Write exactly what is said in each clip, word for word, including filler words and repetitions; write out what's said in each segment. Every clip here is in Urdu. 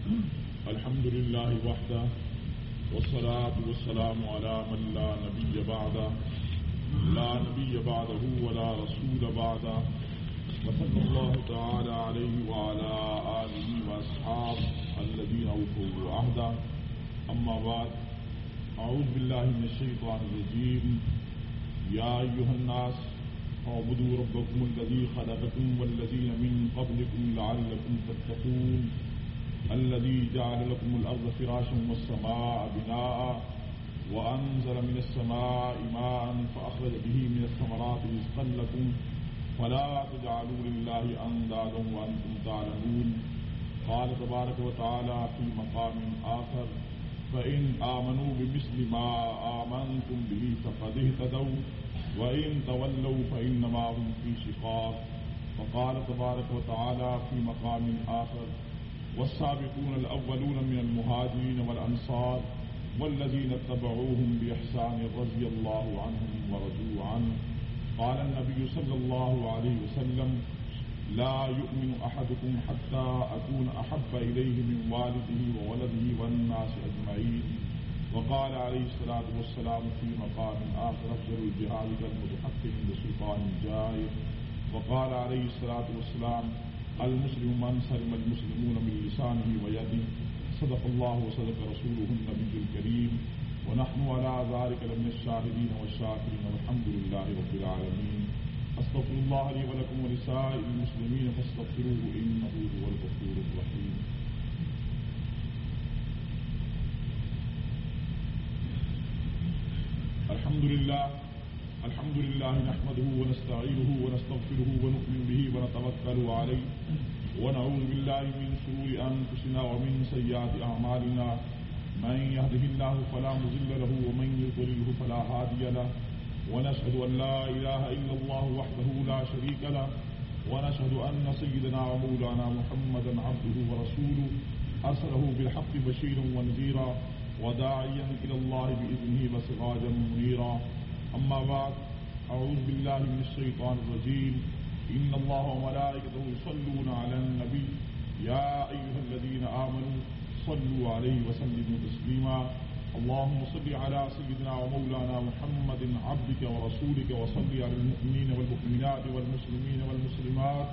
الحمد لله وحده والصلاة والسلام على من لا نبي بعده لا نبي بعده ولا رسول بعده وصلى الله تعالى عليه وعلى آله وأصحابه الذين أوفوا عهده. أما بعد، أعوذ بالله من الشيطان الرجيم. يا أيها الناس اعبدوا ربكم الذي خلقكم والذين من قبلكم لعلكم تتقون الذي جعل لكم الأرض فراشا والسماء بناء وأنزل من السماء ماء فأخرج به من الثمرات رزقا لكم فلا تجعلوا لله أندادا وأنتم تعلمون. قال تبارك وتعالى في مقام آخر: فإن آمنوا بمثل ما آمنتم به فقد اهتدوا وإن تولوا فإنما هم في شقاق. وقال تبارك وتعالى في مقام آخر: والسابقون الأولون من المهاجرين والأنصار والذين اتبعوهم بإحسان رضي الله عنهم ورضوا عنه. قال النبي صلى الله عليه وسلم: لا يؤمن أحدكم حتى أكون أحب إليه من والده وولده والناس أجمعين. وقال عليه الصلاة والسلام في مقام آخر: أفضل الجهاد كالمتحكم بسلطان جائر. وقال عليه الصلاة والسلام: المسلم من سلم المسلمون من لسانه ويده. صدق الله وصدق رسوله النبي الكريم، ونحن على ذلك لمن الشاهدين والشاكرين والحمد لله رب العالمين. استغفر الله لي ولكم ولسائر المسلمين فاستغفروه إنه هو الغفور الرحيم. الحمد لله الحمد لله نحمده ونستعينه ونستغفره ونؤمن به ونتوكل عليه ونعوذ بالله من شرور أنفسنا ومن سيئات أعمالنا. من يهده الله فلا مضل له ومن يضلله فلا هادي له. ونشهد أن لا إله إلا الله وحده لا شريك له ونشهد أن سيدنا ومولانا محمدا عبده ورسوله أرسله بالحق بشيرا ونذيرا وداعيا إلى الله بإذنه وسراجا منيرا. أما بعد، أعوذ بالله من الشيطان الرجيم. إن الله وملائكته يصلون على النبي يا أيها الذين آمنوا صلوا عليه وسلموا تسليما. اللهم صل على سيدنا ومولانا محمد عبدك ورسولك وصل على المؤمنين والمؤمنات والمسلمين والمسلمات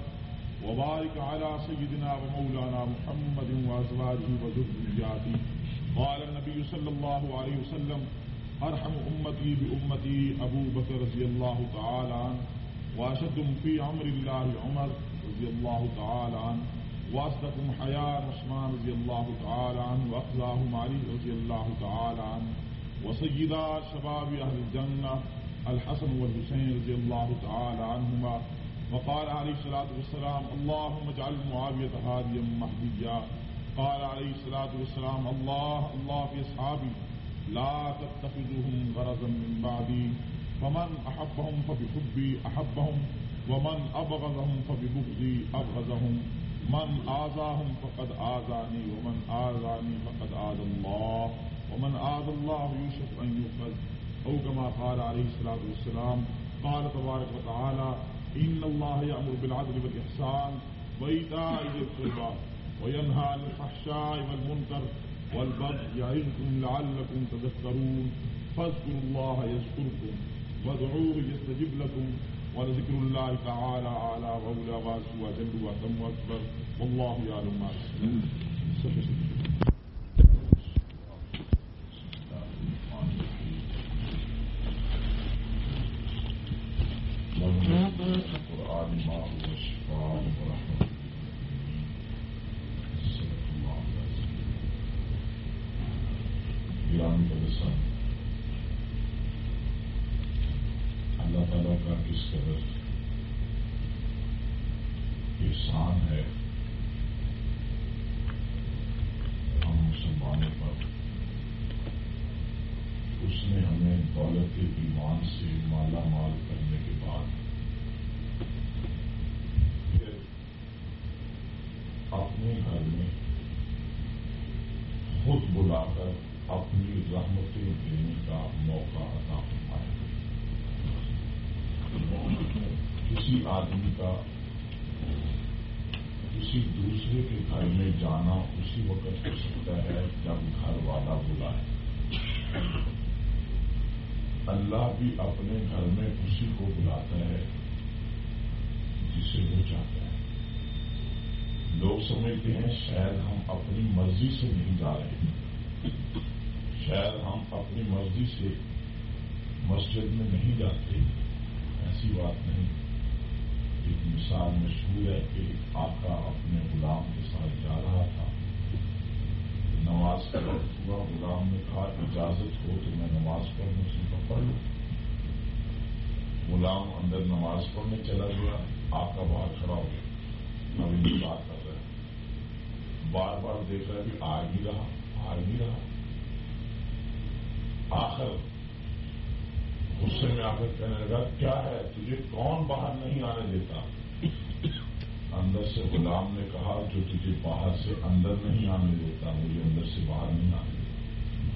وبارك على سيدنا ومولانا محمد وأزواجه وذرياته. قال النبي صلى الله عليه وسلم: أرحم أمتي بأمتي أبو بكر رضي الله تعالى عنه، وأشدهم في أمر الله عمر رضي الله تعالى عنه، وأصدقهم حياء عثمان رضي الله تعالى عنه، وأخزاهم علي رضي الله تعالى عنه، وسيدا شباب أهل الجنة الحسن والحسين رضي الله تعالى عنهما. وقال عليه الصلاة والسلام: اللهم اجعل معاوية هاديا مهديا. قال عليه الصلاة والسلام: الله الله في أصحابي لا تتخذوهم غرضا من بعدي، فمن أحبهم فبحبي أحبهم ومن أبغضهم فببغضي أبغضهم، من آذاهم فقد آذاني ومن آذاني فقد آذى الله ومن آذى الله يوشك أن يؤخذ، أو كما قال عليه الصلاة والسلام. قال تبارك وتعالى: إن الله يأمر بالعدل والإحسان وإيتاء ذي القربى وينهى عن الفحشاء والمنكر والبغي يعظكم لعلكم تذكرون. فاذكروا الله يذكركم وادعوه يستجب لكم ولذكر الله تعالى أعلى وأولى وأجل وأتم وأكبر والله يعلم ما تصنعون. القرآن ما هو شفاء ورحمة. اللہ تعالیٰ کا کس قدر احسان ہے ہم مسلمانوں پر. اس نے ہمیں دولت ایمان سے مالا مال کرنے کے بعد پھر اپنے گھر میں خود بلا کر اپنی رحمتیں دینے کا موقع عطا فرمایا. کسی آدمی کا کسی دوسرے کے گھر میں جانا اسی وقت وقت ہو سکتا ہے جب گھر والا بلائے. اللہ بھی اپنے گھر میں اسی کو بلاتا ہے جسے وہ چاہتا ہے. لوگ سمجھتے ہیں شاید ہم اپنی مرضی سے نہیں جا رہے، شاید ہم اپنی مرضی سے مسجد میں نہیں جاتے. ایسی بات نہیں. ایک مثال مشہور ہے کہ آقا اپنے غلام کے ساتھ جا رہا تھا. نماز کا وقت ہوا، غلام نے کہا اجازت ہو تو میں نماز پڑھنے سے تو پڑھ لوں. غلام اندر نماز پڑھنے چلا گیا، آقا باہر کھڑا ہو گیا، اب انتظار کر رہا ہے، بار بار دیکھ رہا ہے کہ آ ہی رہا آ ہی رہا. آخر غصے میں آ کر کہنے لگا کیا ہے تجھے کون باہر نہیں آنے دیتا؟ اندر سے غلام نے کہا جو تجھے باہر سے اندر نہیں آنے دیتا مجھے اندر سے باہر نہیں آنے دیتا.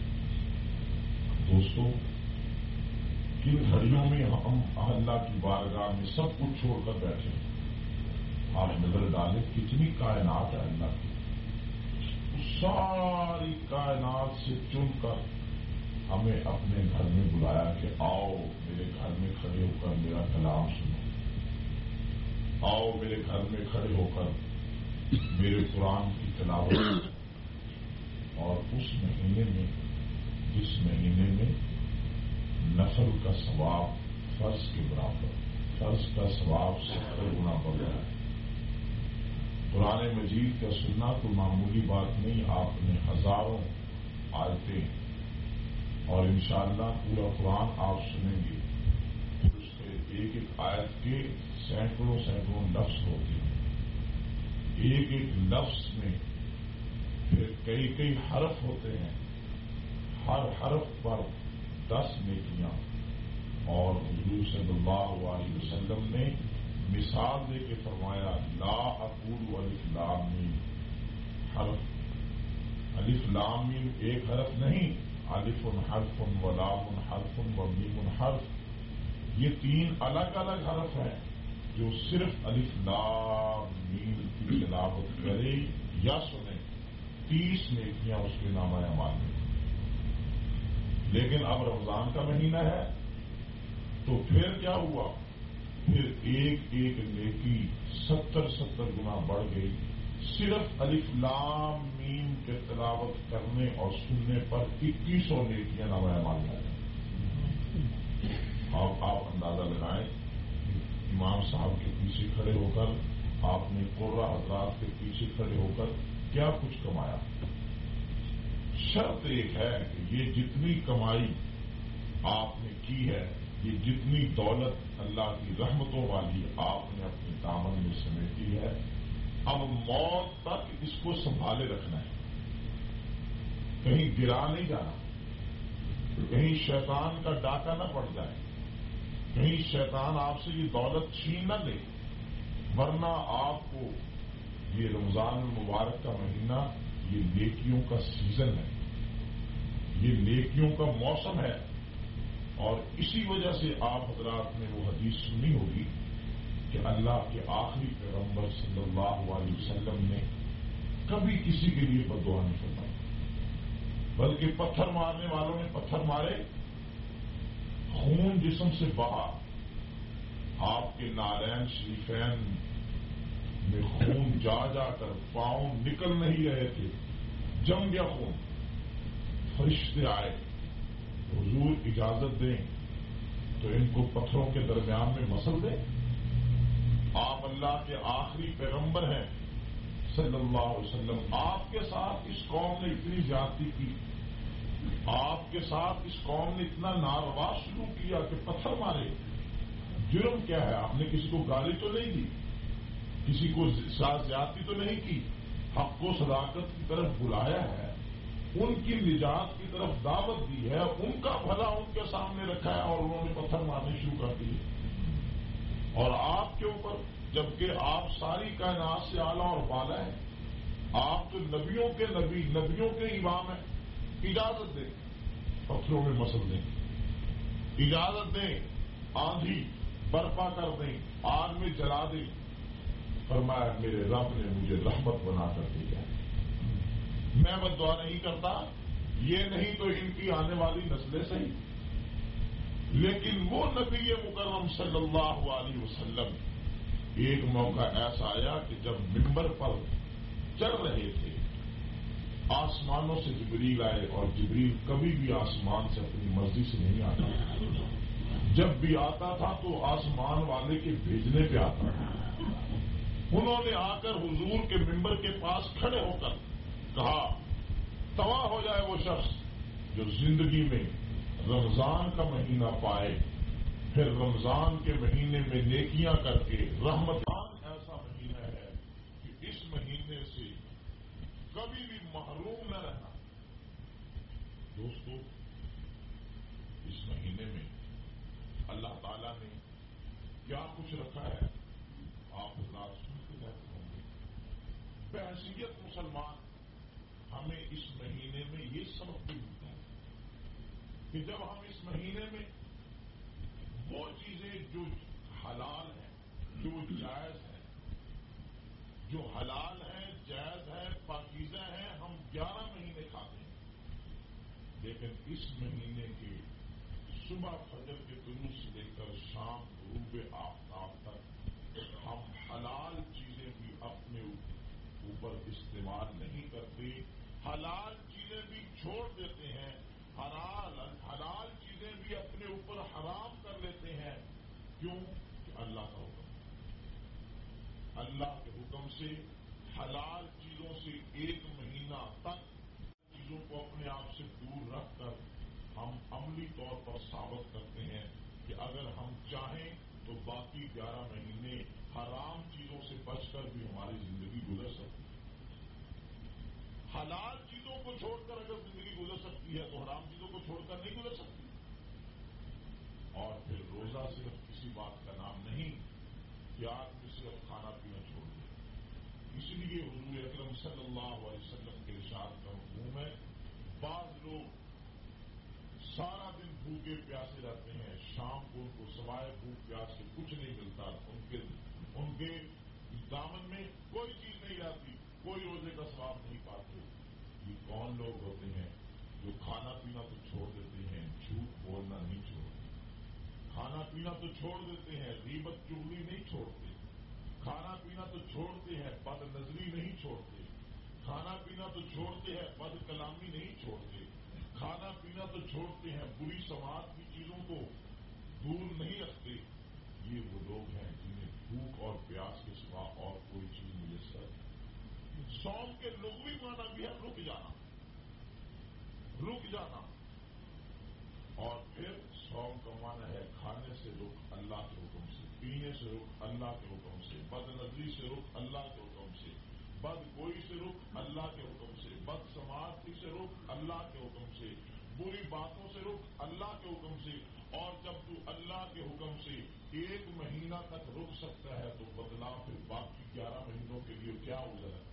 دوستو، کن گھڑیوں میں ہم اللہ کی بارگاہ میں سب کچھ چھوڑ کر بیٹھے ہیں. آپ نظر ڈالیں کتنی کائنات ہے اللہ کی. ساری کائنات سے چن کر ہمیں اپنے گھر میں بلایا کہ آؤ میرے گھر میں کھڑے ہو کر میرا کلام سنو، آؤ میرے گھر میں کھڑے ہو کر میرے قرآن کی تلاوت. اور اس مہینے میں جس مہینے میں نفل کا ثواب فرض کے برابر، فرض کا ثواب ستر گنا بڑھ رہا ہے. قرآن مجید کا سننا کوئی معمولی بات نہیں. آپ نے ہزاروں آیتیں اور انشاءاللہ پورا قرآن آپ سنیں گے. اس کے ایک ایک آیت کے سینکڑوں سینکڑوں لفظ ہوتے ہیں. ایک ایک لفظ میں پھر کئی کئی حرف ہوتے ہیں. ہر حرف پر دس نیکیاں. اور حضور صلی اللہ علیہ وسلم نے مثال دے کے فرمایا لا اقول الف لام میم. حرف الف لام میم ایک حرف نہیں، الف حرف و لام حرف و میم حرف. یہ تین الگ الگ حرف ہیں. جو صرف الف لام میم کی تلاوت کرے یا سنے تیس نیکیاں اس کے نامہ اعمال میں. لیکن اب رمضان کا مہینہ ہے تو پھر کیا ہوا؟ پھر ایک ایک نیکی ستر ستر گنا بڑھ گئی صرف الف لام میم کے تلاوت کرنے اور سننے پر اکیس سو نیکیاں نامہ اعمال میں. اب آپ اندازہ لگائیں امام صاحب کے پیچھے کھڑے ہو کر آپ نے قرہ حضرات کے پیچھے کھڑے ہو کر کیا کچھ کمایا. شرط ایک ہے کہ یہ جتنی کمائی آپ نے کی ہے، یہ جتنی دولت اللہ کی رحمتوں والی آپ نے اپنے دامن میں سمیٹی ہے، اب موت تک اس کو سنبھالے رکھنا ہے. کہیں گرا نہیں جانا، کہیں شیطان کا ڈاکہ نہ پڑ جائے، کہیں شیطان آپ سے یہ دولت چھین نہ لے. ورنہ آپ کو یہ رمضان المبارک کا مہینہ یہ نیکیوں کا سیزن ہے، یہ نیکیوں کا موسم ہے. اور اسی وجہ سے آپ حضرات نے وہ حدیث سنی ہوگی کہ اللہ کے آخری پیغمبر صلی اللہ علیہ وسلم نے کبھی کسی کے لیے بد دعا نہیں فرمائی، بلکہ پتھر مارنے والوں نے پتھر مارے، خون جسم سے بہا. آپ کے نارائن شریفین میں خون جا جا کر پاؤں نکل نہیں رہے تھے، جم گیا خون. فرشتے آئے، حضور اجازت دیں تو ان کو پتھروں کے درمیان میں مسل دیں. آپ اللہ کے آخری پیغمبر ہیں صلی اللہ علیہ وسلم. آپ کے ساتھ اس قوم نے اتنی زیادتی کی، آپ کے ساتھ اس قوم نے اتنا ناروا شروع کیا کہ پتھر مارے. جرم کیا ہے؟ آپ نے کسی کو گالی تو نہیں دی، کسی کو ساتھ زیادتی تو نہیں کی، حق و صداقت کی طرف بلایا ہے، ان کی نجات کی طرف دعوت دی ہے، ان کا بھلا ان کے سامنے رکھا ہے اور انہوں نے پتھر مارنے شروع کر دیے. اور آپ کے اوپر، جبکہ آپ ساری کائنات سے اعلیٰ اور بالا ہیں، آپ تو نبیوں کے نبی، نبیوں کے امام ہیں. اجازت دیں پتھروں میں مسل دیں، اجازت دیں آندھی برپا کر دیں، آگ میں جلا دیں. فرمایا میرے رب نے مجھے رحمت بنا کر دیا ہے. میں بد دعا نہیں کرتا، یہ نہیں تو ان کی آنے والی نسلیں صحیح. لیکن وہ نبی مکرم صلی اللہ علیہ وسلم ایک موقع ایسا آیا کہ جب ممبر پر چڑھ رہے تھے، آسمانوں سے جبریل آئے، اور جبریل کبھی بھی آسمان سے اپنی مرضی سے نہیں آتا. جب بھی آتا تھا تو آسمان والے کے بھیجنے پہ آتا تھا. انہوں نے آ کر حضور کے ممبر کے پاس کھڑے ہو کر کہا، تباہ ہو جائے وہ شخص جو زندگی میں رمضان کا مہینہ پائے، پھر رمضان کے مہینے میں نیکیاں کر کے رحمتان ایسا مہینہ ہے کہ اس مہینے سے کبھی بھی محروم نہ رہنا. دوستو، اس مہینے میں اللہ تعالیٰ نے کیا کچھ رکھا ہے آپ حضرات سنتے رہتے ہوں گے. بحیثیت مسلمان ہمیں اس مہینے میں یہ سبق بھی ملتا ہے کہ جب ہم اس مہینے میں وہ چیزیں جو حلال ہیں، جو جائز ہیں، جو حلال ہیں، جائز ہیں، پاکیزہ ہیں، ہم گیارہ مہینے کھاتے ہیں. لیکن اس مہینے کے صبح فجر کے طلوع سے لے کر شام غروب آفتاب تک ہم حلال چیزیں بھی اپنے اوپر استعمال نہیں کرتے، حلال چیزیں بھی چھوڑ دیتے ہیں، حلال حلال چیزیں بھی اپنے اوپر حرام کر لیتے ہیں. کیوں؟ کہ اللہ کا حکم، اللہ کے حکم سے حلال چیزوں سے ایک مہینہ تک چیزوں کو اپنے آپ سے دور رکھ کر ہم عملی طور پر ثابت کرتے ہیں کہ اگر ہم چاہیں تو باقی گیارہ مہینے حرام چیزوں سے بچ کر بھی ہماری زندگی گزر سکتی ہے. حلال چیزوں کو چھوڑ کر اگر زندگی گزر سکتی ہے تو حرام چیزوں کو چھوڑ کر نہیں گزر سکتی. اور پھر روزہ صرف کسی بات کا نام نہیں کہ آدمی صرف کھانا پینا چھوڑ دے. اس لیے حضور اکرم صلی اللہ علیہ وسلم کے ارشاد کا مفہوم ہے، بعض لوگ سارا دن بھوکے پیاسے رہتے ہیں، شام کو ان کو سوائے بھوک پیاس سے کچھ نہیں ملتا، ان کے ان کے دامن میں کوئی چیز نہیں آتی، کوئی روزے کا ثواب نہیں پاتے. یہ کون لوگ ہوتے ہیں جو کھانا پینا تو چھوڑ دیتے ہیں، جھوٹ بولنا نہیں چھوڑتے، کھانا پینا تو چھوڑ دیتے ہیں، غیبت چغلی نہیں چھوڑتے، کھانا پینا تو چھوڑتے ہیں، بد نظری نہیں چھوڑتے، کھانا پینا تو چھوڑتے ہیں، بد کلامی نہیں چھوڑتے، کھانا پینا تو چھوڑتے ہیں، بری سماعت کی چیزوں کو دور نہیں رکھتے. یہ وہ لوگ ہیں جنہیں بھوک اور پیاس کے سوا اور کوئی چیز میسر نہیں. صوم کے لغوی معنی بھی ہے رک جانا، رک جانا. اور پھر صوم کا معنی ہے کھانے سے رک اللہ کے حکم سے، پینے سے رک اللہ کے حکم سے، بد نظری سے رک اللہ کے حکم سے، بد گوئی سے رک اللہ کے حکم سے، بد سماعتی سے رک اللہ کے حکم سے، بری باتوں سے رک اللہ کے حکم سے. اور جب تو اللہ کے حکم سے ایک مہینہ تک رک سکتا ہے تو بدلا پھر باقی گیارہ مہینوں کے لیے کیا عذر ہے؟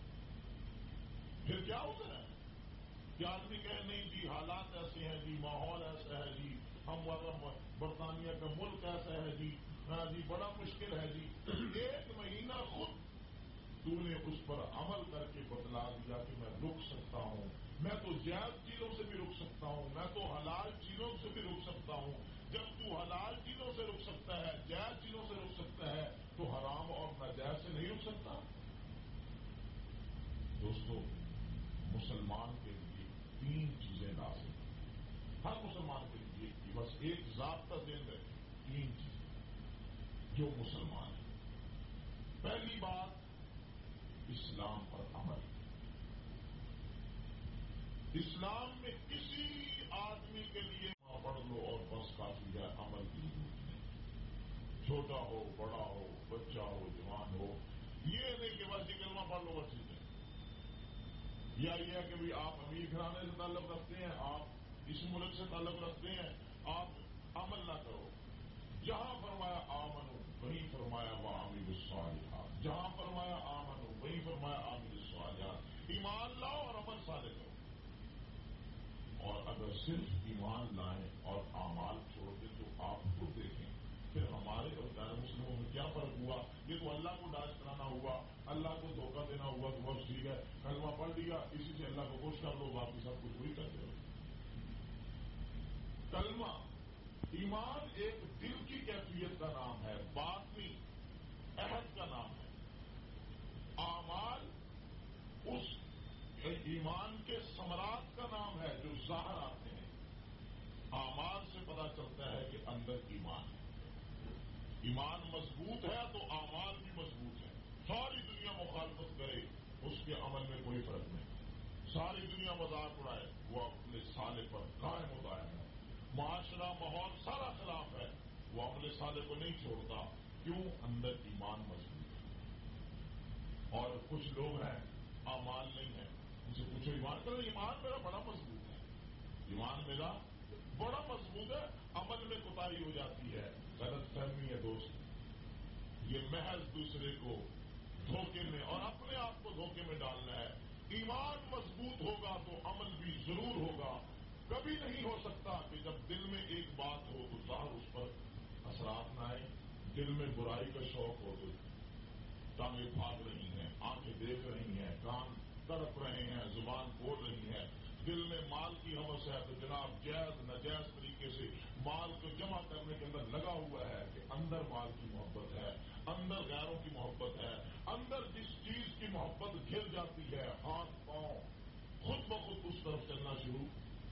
پھر کیا عذر ہے کہ آدمی کہے نہیں جی حالات ایسے ہیں جی، ماحول ایسا ہے جی، ہم برطانیہ کا ملک ایسا ہے جی، ہاں جی بڑا مشکل ہے جی. ایک مہینہ خود تو نے اس پر عمل کر کے بتلا دیا کہ میں رک سکتا ہوں، میں تو جائز چیزوں سے بھی رک سکتا ہوں، میں تو حلال چیزوں سے بھی رک سکتا ہوں. جب تو حلال چیزوں سے رک سکتا ہے، جائز چیزوں سے رک سکتا ہے، تو حرام اور ناجائز سے نہیں رک سکتا. دوستو، مسلمان کے لیے تین چیزیں لازم ہیں، ہر مسلمان کے لیے بس ایک ضابطہ ذہن رکھیں، تین چیزیں جو مسلمان ہیں. پہلی بات، اسلام پر عمل. اسلام میں کسی آدمی کے لیے پڑھ لو اور بس کافی ہے، عمل کی ضرورت نہیں. چھوٹا ہو، بڑا ہو، بچہ ہو، جوان ہو، یہ نہیں کہ بس یہ کلمہ پڑھ لو بس ٹھیک ہے. یا یہ ہے کہ بھی آپ امیر گھرانے سے تعلق رکھتے ہیں، آپ اس ملک سے تعلق رکھتے ہیں، آپ عمل نہ کرو. جہاں فرمایا آمنو وہیں فرمایا وعاملوا الصالحات، جہاں فرمایا آمنو وہیں فرمایا عاملوا الصالحات. ایمان لاؤ اور عمل صالح کرو. اور اگر صرف ایمان لائیں اور اعمال چھوڑ دیں تو آپ خود دیکھیں پھر ہمارے اور غیر مسلموں میں کیا فرق ہوا. یہ تو اللہ کو ڈانچ کرانا ہوا، اللہ کو دھوکہ دینا ہوا کہ بس ٹھیک ہے کلمہ پڑھ لیا دیا، اسی سے اللہ کو خوش کر لو، باقی سب کچھ وہی کرتے ہو۔ کلمہ ایمان ایک دل کی کیفیت کا نام ہے، باطنی عہد کا نام ہے۔ اعمال اس ایمان کے ثمرات کا نام ہے جو ظاہر آتے ہیں۔ اعمال سے پتہ چلتا ہے کہ اندر ایمان ہے۔ ایمان مضبوط ہے تو اعمال بھی مضبوط ہے۔ ساری دنیا مخالفت کرے، اس کے عمل میں کوئی فرق نہیں۔ ساری دنیا مذاق اڑائے، وہ اپنے سالے پر قائم و دائم ہے۔ معاشرہ ماحول سارا خلاف ہے، وہ اپنے سالے کو نہیں چھوڑتا۔ کیوں؟ اندر ایمان مضبوط ہے۔ اور کچھ لوگ ہیں اعمال نہیں ہے، ان سے پوچھو ایمان کرو، ایمان میرا بڑا مضبوط ہے، ایمان میرا بڑا مضبوط ہے، عمل میں کوتاہی ہو جاتی ہے، غلط فہمی ہے دوست۔ یہ محض دوسرے کو دھوکے میں اور اپنے آپ کو دھوکے میں ڈالنا ہے۔ ایمان مضبوط ہوگا تو عمل بھی ضرور ہوگا۔ کبھی نہیں ہو سکتا کہ جب دل میں ایک بات ہو تو ظاہر اس پر اثرات نہ آئے۔ دل میں برائی کا شوق ہو تو ٹانگیں بھاگ رہی ہیں، آنکھیں دیکھ رہی ہیں، کان تڑپ رہے ہیں، زبان بول رہی ہے۔ دل میں مال کی ہوس ہے تو جناب جائز ناجائز طریقے سے مال کو جمع کرنے کے اندر لگا ہوا ہے کہ اندر مال کی محبت ہے، اندر غیروں کی محبت ہے، اندر جس چیز کی محبت گھر جاتی ہے ہاتھ پاؤں خود بخود اس طرف چلنا شروع۔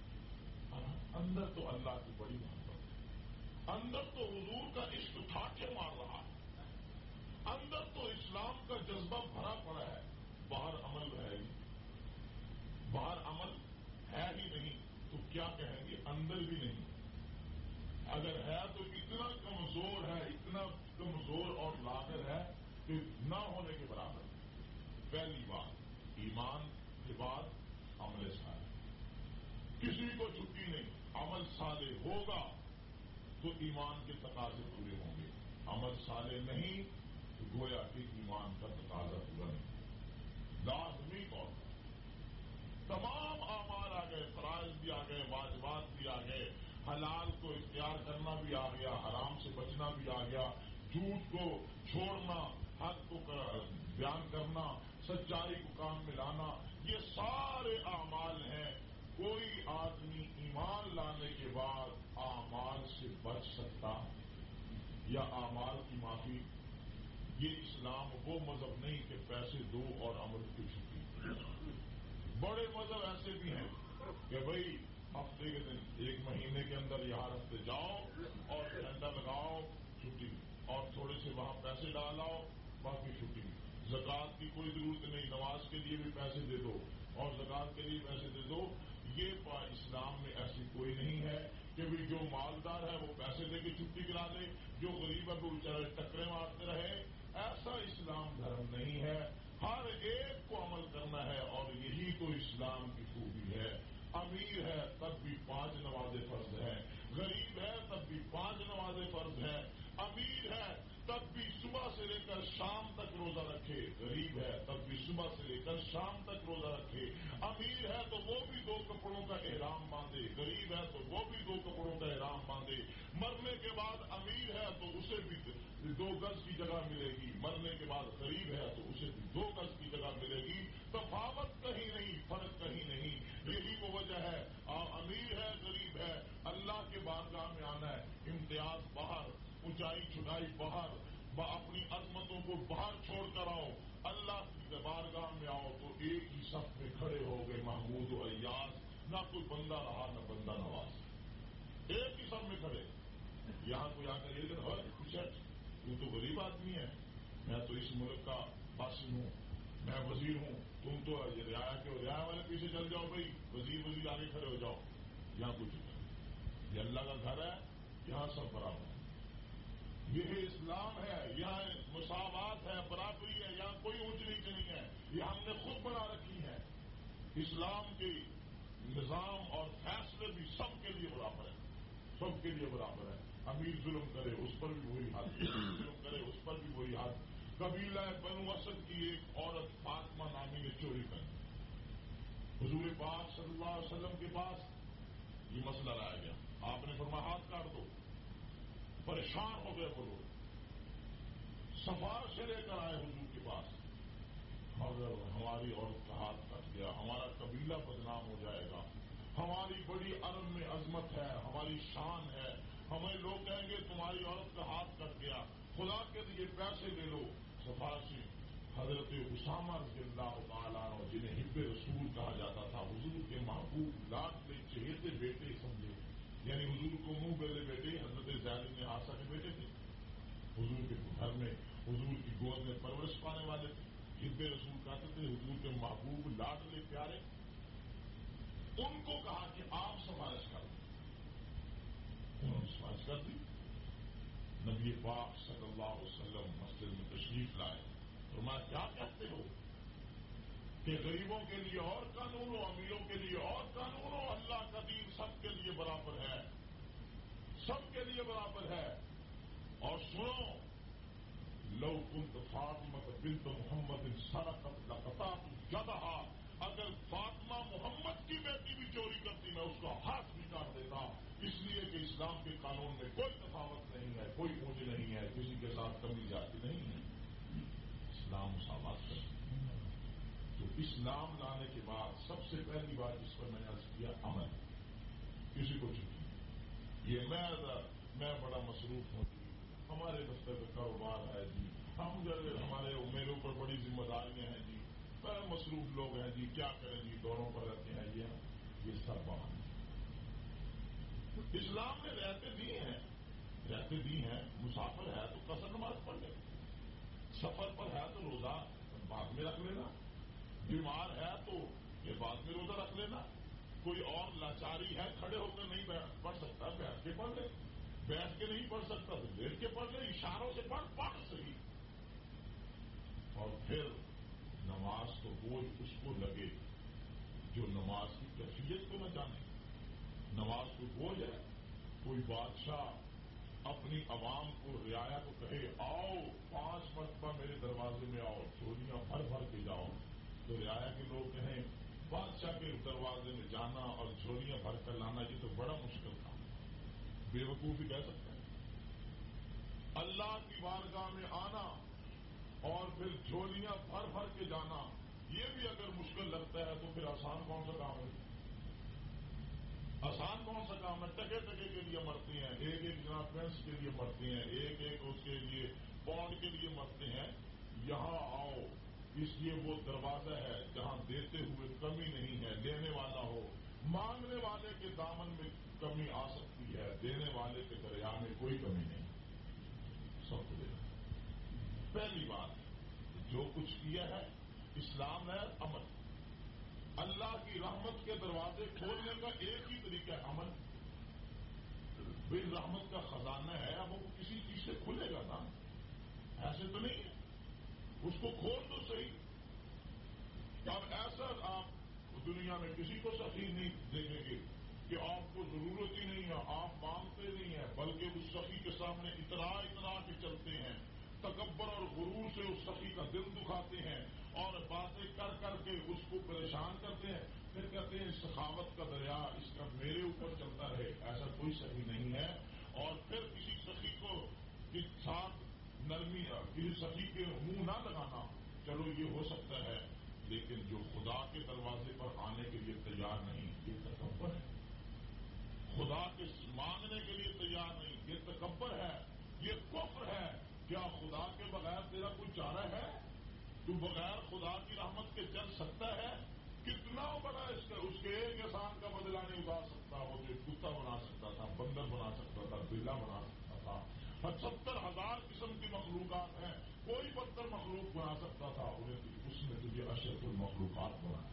اندر تو اللہ کی بڑی محبت ہے، اندر تو حضور کا عشق ٹھاٹھے مار رہا ہے، اندر تو اسلام کا جذبہ بھرا پڑا ہے۔ باہر عمل ہے ہی باہر عمل ہے ہی نہیں تو کیا کہیں گے؟ اندر بھی نہیں، اگر ہے تو اتنا کمزور ہے، اتنا کمزور اور لاغر ہے کہ نہ ہونے کے برابر ہے۔ پہلی بات ایمان کے بعد عمل صالح، کسی کو چھٹی نہیں۔ عمل صالح ہوگا تو ایمان کے تقاضے پورے ہوں گے، عمل صالح نہیں تو گویا کہ ایمان کا تقاضا پورا نہیں۔ لازمی طور پر تمام اعمال آ گئے، فرائض بھی آ گئے، واجبات بھی آ گئے، حلال کو اختیار کرنا بھی آ گیا، حرام سے بچنا بھی آ گیا، جھوٹ کو چھوڑنا، حق کو بیان کرنا، سچائی کو کام میں لانا، یہ سارے اعمال ہیں۔ کوئی آدمی ایمان لانے کے بعد اعمال سے بچ سکتا یا اعمال کی معافی؟ یہ اسلام وہ مذہب نہیں کہ پیسے دو اور عمل کی چھٹی۔ بڑے مذہب ایسے بھی ہیں کہ بھائی ہفتے کے دن ایک مہینے کے اندر یہاں رستے جاؤ اور جھنڈا لگاؤ چھٹی، اور تھوڑے سے وہاں پیسے ڈالاؤ باقی چھٹی۔ زکوٰۃ کی کوئی ضرورت نہیں، نماز کے لیے بھی پیسے دے دو اور زکوٰۃ کے لیے پیسے دے دو۔ یہ با اسلام میں ایسی کوئی نہیں ہے کہ بھی جو مالدار ہے وہ پیسے دے کے چھٹی کرا دے، جو غریب ہے وہ بیچارے ٹکرے مارتے رہے۔ ایسا اسلام دھرم نہیں ہے، ہر ایک کو عمل کرنا ہے، اور یہی تو اسلام کی خوبی ہے۔ امیر ہے تب بھی پانچ نمازیں فرض ہیں، غریب ہے تب بھی پانچ نمازیں فرض ہیں، امیر ہے تب بھی صبح سے لے کر شام تک روزہ رکھے، غریب ہے تب بھی صبح سے لے کر شام تک روزہ رکھے، امیر ہے تو وہ بھی دو کپڑوں کا احرام باندھے، غریب ہے تو وہ بھی دو کپڑوں کا احرام باندھے، مرنے کے بعد امیر ہے تو اسے بھی دو گز کی جگہ ملے گی، مرنے کے بعد غریب ہے تو اسے بھی دو گز کی جگہ ملے گی، تفاوت کہیں نہیں، فرق کہیں نہیں۔ یہی وہ وجہ ہے، امیر ہے غریب ہے، اللہ کے بارگاہ میں آنا ہے، امتیاز باہر، اونچائی چھٹائی باہر، اپنی عظمتوں کو باہر چھوڑ کر آؤ، اللہ کی بارگاہ میں آؤ تو ایک ہی صف میں کھڑے ہو گئے محمود و ایاز، نہ کوئی بندہ رہا نہ بندہ نواز، ایک ہی صف میں کھڑے۔ یہاں کوئی آ کر یہ پیچھے تو تو غریب آدمی ہے، میں تو اس ملک کا باشند ہوں، میں وزیر ہوں، تم تو رعایا کے رعایا والے پیچھے چل جاؤ، بھائی وزیر وزیر آگے کھڑے ہو جاؤ۔ یہاں کچھ نہیں، یہ اللہ کا گھر ہے، یہاں سب برابر ہے، یہ اسلام ہے، یہاں مساوات ہے، برابری ہے، یہاں کوئی اونچ نیچ نہیں ہے، یہ ہم نے خود بنا رکھی ہے۔ اسلام کے نظام اور فیصلے بھی سب کے لیے برابر ہے، سب کے لیے برابر ہے۔ امیر ظلم کرے اس پر بھی وہی حال، ظلم کرے اس پر بھی وہی حال۔ قبیلہ بنو اسد کی ایک عورت فاطمہ نامی نے چوری کر حضور پاک صلی اللہ علیہ وسلم کے پاس یہ مسئلہ لایا گیا، آپ نے فرمایا ہاتھ کاٹ دو، پریشان ہو گئے وہ لوگ، سفار سے لے کر آئے حضور کے پاس، اگر ہماری عورت کا ہاتھ کٹ گیا، ہماری ہے، ہماری شان ہے. ہمیں لوگ کہیں گے تمہاری عورت کا ہاتھ کٹ گیا، خدا کے لیے پیسے لے لو. سفارشی حضرت اسامہ رضی اللہ تعالیٰ عنہ جنہیں حب رسول کہا جاتا تھا، حضور کے محبوب لاڈ لے چہیتے بیٹے سمجھے، یعنی حضور کو منہ بیلے بیٹے حضرت زید بن حارثہ کے بیٹے تھے، حضور کے گھر میں حضور کی گود میں پرورش پانے والے تھے. حب رسول کہتے تھے حضور کے محبوب لاڈلے پیارے. ان کو کہا کہ آپ سفارش کر دیں. انہوں نے سفارش کر دی. نبی پاک صلی اللہ علیہ وسلم مسجد میں تشریف لائے. تو میں کیا کہتے ہو کہ غریبوں کے لیے اور قانون ہو، امیروں کے لیے اور قانون ہو، اللہ کا دین سب کے لیے برابر ہے، سب کے لیے برابر ہے. اور سنو، لو کنت فاطمہ بنت محمد سرقت لقطعت یدہا، اگر فاطمہ محمد کی بیٹی بھی چوری کرتی میں اس کا ہاتھ بھی کاٹ دیتا. اس لیے کہ اسلام کے قانون میں کوئی تفاوت نہیں ہے، کوئی بوجھ نہیں ہے، کسی کے ساتھ کمی جاتی نہیں ہے. اسلام مساوات کرتا. تو اسلام لانے کے بعد سب سے پہلی بات جس پر میں نے عرض کیا عمل. کسی کو چھٹی یہ میں میں بڑا مصروف ہوں جی، ہمارے دفتر کا کاروبار ہے جی، ہم جو ہمارے میرے اوپر بڑی ذمہ داریاں ہیں جی، مصروف لوگ ہیں جی، کیا کریں جی، دوروں پر رہتے ہیں جی. یہ سب بہانے. اسلام نے رہتے دی ہیں رہتے دی ہیں مسافر ہے تو قصر نماز پڑھ لے، سفر پر ہے تو روزہ بعد میں رکھ لینا، بیمار ہے تو یہ بعد میں روزہ رکھ لینا، کوئی اور لاچاری ہے کھڑے ہو کر نہیں پڑھ سکتا بیٹھ کے پڑھ لے، بیٹھ کے نہیں پڑھ سکتا تو لیٹ کے پڑھ لے، اشاروں سے پڑھ پڑھ صحیح. اور پھر نماز تو بوجھ اس کو لگے جو نماز کی کیفیت کو نہ جانے. نماز کو بوجھ ہے. کوئی بادشاہ اپنی عوام کو رعایا کو کہے آؤ پانچ مرتبہ میرے دروازے میں آؤ، چوریاں بھر بھر کے جاؤ، تو رعایا کے لوگ کہیں بادشاہ کے دروازے میں جانا اور جھولیاں بھر کر لانا یہ تو بڑا مشکل تھا. بے وقوفی کہہ سکتے ہیں. اللہ کی بارگاہ میں آنا اور پھر جھولیاں بھر بھر کے جانا یہ بھی اگر مشکل لگتا ہے تو پھر آسان کون سا کام ہے؟ آسان کون سا کام ہے؟ ٹکے ٹکے کے لیے مرتے ہیں، ایک ایک جناب پینس کے لیے مرتے ہیں، ایک ایک اس کے لیے پاؤنڈ کے لیے مرتے ہیں. یہاں آؤ، اس لیے وہ دروازہ ہے جہاں دیتے ہوئے کمی نہیں ہے، دینے والا ہو. مانگنے والے کے دامن میں کمی آ سکتی ہے، دینے والے کے دریا میں کوئی کمی نہیں. سب کو دینا. پہلی بات جو کچھ کیا ہے اسلام ہے عمل. اللہ کی رحمت کے دروازے کھولنے کا ایک ہی طریقہ ہے عمل. بھئی رحمت کا خزانہ ہے، اب وہ کسی چیز سے کھلے گا نا، ایسے تو نہیں ہے. اس کو کھول تو صحیح. اب ایسا آپ دنیا میں کسی کو سخی نہیں دیکھیں گے کہ آپ کو ضرورت ہی نہیں ہے، آپ مانگتے نہیں ہیں، بلکہ اس سخی کے سامنے اترا اترا کے چلتے ہیں، تکبر اور غرور سے اس سخی کا دل دکھاتے ہیں اور باتیں کر کر کے اس کو پریشان کرتے ہیں. پھر کہتے ہیں سخاوت کا دریا اس کا میرے اوپر چلتا رہے. ایسا کوئی سخی نہیں ہے. اور پھر کسی سخی کو کے ساتھ نرمی کسی سخی کے منہ نہ لگانا، چلو یہ ہو سکتا ہے، لیکن جو خدا کے دروازے پر آنے کے لیے تیار نہیں یہ تکبر ہے. خدا کے مانگنے کے لیے تیار نہیں یہ تکبر ہے، یہ کفر ہے. کیا خدا کے بغیر تیرا کوئی چارہ ہے؟ تو بغیر خدا کی رحمت کے چل سکتا ہے؟ کتنا بڑا اس کا اس کے ایک احسان کا بدلہ نہیں اٹھا سکتا. وہ جو کتا بنا سکتا تھا، بندر بنا سکتا تھا، بلا بنا سکتا تھا، پچہتر ہزار قسم کی مخلوقات ہیں، کوئی بدتر مخلوق بنا سکتا تھا. انہیں اس میں تجھے اشرف المخلوقات بنایا،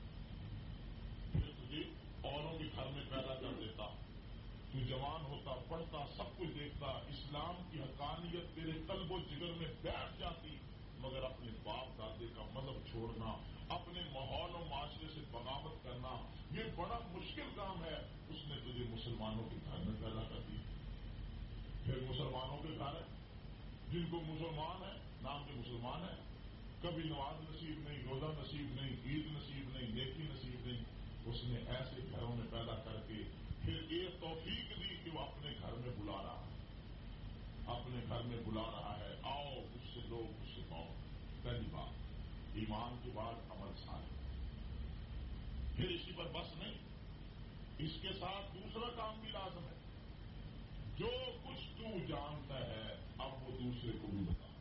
پھر تجھے اوروں کے گھر میں پیدا کر دیتا. تو جوان ہوتا، پڑھتا، سب کچھ دیکھتا، اسلام کی حقانیت تیرے قلب و جگر میں بیٹھ جاتی، مگر اپنے باپ دادے کا مذہب چھوڑنا، اپنے ماحول و معاشرے سے بغاوت کرنا یہ بڑا مشکل کام ہے. اس نے تجھے مسلمانوں کے گھر میں پیدا کر دی. پھر مسلمانوں کے گھر ہیں جن کو مسلمان ہیں، نام کے مسلمان ہیں، کبھی نماز نصیب نہیں، روزہ نصیب نہیں، عید نصیب نہیں، نیکی نصیب نہیں. اس نے ایسے گھروں میں پیدا کر کے پھر یہ توفیق دی کہ وہ اپنے گھر میں بلا رہا ہے، اپنے گھر میں بلا رہا ہے، آؤ مجھ سے لو، مجھ سے پاؤ. پہلی بات ایمان کے بعد عمل سارے. پھر اسی پر بس نہیں، اس کے ساتھ دوسرا کام بھی لازم ہے. جو کچھ تو جانتا ہے اب وہ دوسرے کو بھی بتا.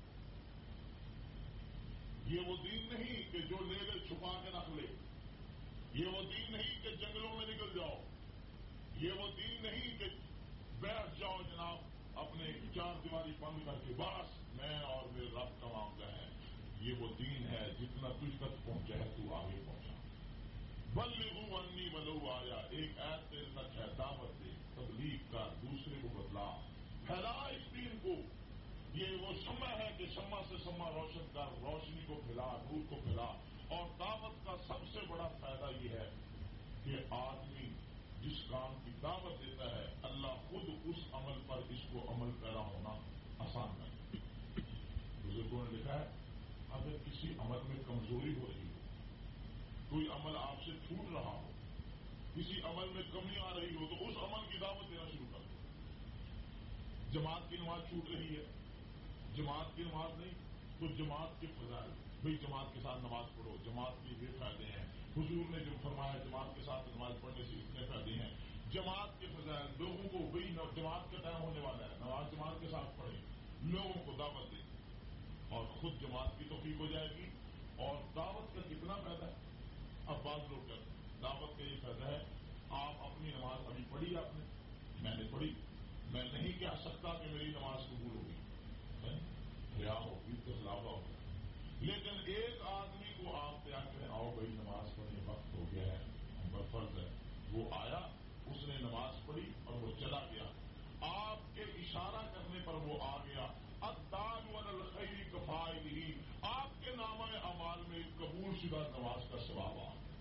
یہ وہ دین نہیں کہ جو لے لے چھپا کے رکھ لے. یہ وہ دین نہیں کہ جنگلوں میں نکل جاؤ. یہ وہ دین نہیں کہ بیٹھ جاؤ جناب اپنے چار دیواری بند کر کے بس میں اور میرے رب کا معاملہ ہے. یہ وہ دین ہے جتنا تجھ تک پہنچا ہے تو آگے پہنچا. بلغوا انی ولو آیا ایک ایت تیرے تک ہے دعوت دے تبلیغ کا دوسرے کو بدلا پھیلا اس دین کو. یہ وہ شمع ہے کہ شمع سے شمع روشن کر روشنی کو پھیلا نور کو پھیلا. اور دعوت کا سب سے بڑا فائدہ یہ ہے کہ آدمی جس کام کی دعوت دیتا ہے اللہ خود اس عمل پر اس کو عمل پیرا ہونا آسان کرے. بزرگوں نے لکھا ہے اگر کسی عمل میں کمزوری ہو رہی ہو کوئی عمل آپ سے چھوٹ رہا ہو کسی عمل میں کمی آ رہی ہو تو اس عمل کی دعوت دینا شروع کر دو. جماعت کی نماز چھوٹ رہی ہے جماعت کی نماز نہیں تو جماعت کے فضائل بھئی جماعت کے ساتھ نماز پڑھو. جماعت کے یہ فائدے ہیں. حضور نے جو فرمایا جماعت کے ساتھ نماز پڑھنے سے اتنے فائدے ہیں. جماعت کے فضائل لوگوں کو بھئی جماعت کا ٹائم ہونے والا ہے نماز جماعت کے ساتھ پڑھیں لوگوں کو دعوت دیں اور خود جماعت کی توفیق ہو جائے گی. اور دعوت کا کتنا فائدہ ہے اب بعض لوگ کہتے ہیں دعوت کا یہ فائدہ ہے آپ اپنی نماز ابھی پڑھی آپ نے میں نے پڑھی میں نہیں کہہ سکتا کہ میری نماز قبول ہوگی حیا ہوگی تو خلافہ ہوگا. لیکن ایک آدمی کو آپ کیا کہ آؤ بھائی نماز پڑھنے وقت ہو گیا ہے ہم پر فرض ہے. وہ آیا اس نے نماز پڑھی اور وہ چلا گیا. آپ کے اشارہ کرنے پر وہ آ گیا. الدال والخیر کفائلہ آپ کے نامہ اعمال میں قبول شدہ نماز کا ثواب آ گیا.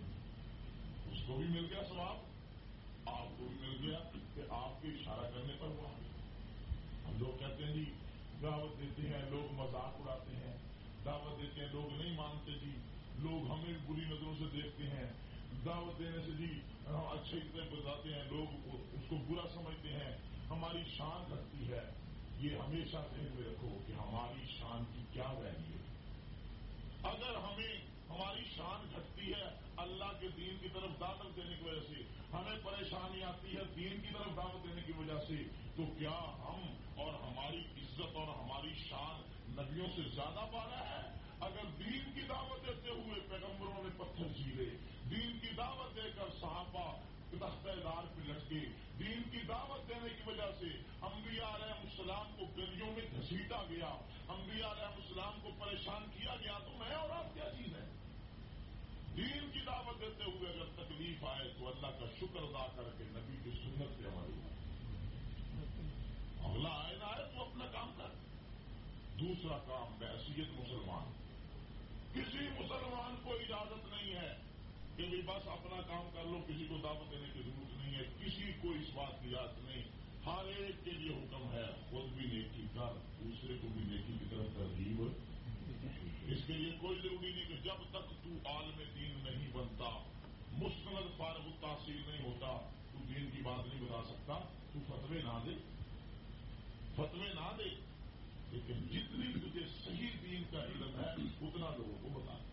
اس کو بھی مل گیا ثواب آپ کو بھی مل گیا کہ آپ کے اشارہ کرنے پر وہ آ گیا. ہم لوگ کہتے ہیں جی دعوت دیتے ہیں لوگ مذاق اڑاتے ہیں دعوت دیتے ہیں لوگ نہیں مانتے جی لوگ ہمیں بری نظروں سے دیکھتے ہیں. دعوت دینے سے جی اچھے اتنے بتاتے ہیں لوگ اس کو برا سمجھتے ہیں ہماری شان گھٹتی ہے. یہ ہمیشہ ذہن میں رکھو کہ ہماری شان کی کیا ویلیو ہے. اگر ہمیں ہماری شان گھٹتی ہے اللہ کے دین کی طرف دعوت دینے کی وجہ سے ہمیں پریشانی آتی ہے دین کی طرف دعوت دینے کی وجہ سے تو کیا ہم اور ہماری عزت اور ہماری شان نبیوں سے زیادہ بالا ہے؟ اگر دین کی دعوت دیتے ہوئے پیغمبروں نے پتھر جھیلے دین کی دعوت دے کر صحابہ تختہ دار پہ لٹکے دین کی دعوت دینے کی وجہ سے انبیاء علیہ السلام کو گلیوں میں گھسیٹا گیا انبیاء علیہ السلام کو پریشان کیا گیا تو میں اور آپ کیا چیز ہے؟ دین کی دعوت دیتے ہوئے اگر تکلیف آئے تو اللہ کا شکر ادا کر کے نبی کی سنت پہ عمل ہوا. اگلا آئے نہ آئے تو اپنا کام کر. دوسرا کام بحیثیت مسلمان کسی مسلمان کو اجازت نہیں ہے کہ بھی بس اپنا کام کر لو کسی کو دعوت دینے کی ضرورت نہیں ہے. کسی کو اس بات کی اجازت نہیں. ہر ایک کے لیے حکم ہے خود بھی نیکی کر دوسرے کو بھی نیکی کی طرف ترغیب. اس کے لیے کوئی ضروری نہیں کہ جب تک تو عالم دین نہیں بنتا مستند فارغ التحصیل نہیں ہوتا تو دین کی بات نہیں بتا سکتا. تو فتوے نہ دے فتوے نہ دے لیکن جتنی تجھے صحیح دین کا علم ہے اتنا لوگوں کو بتا دے.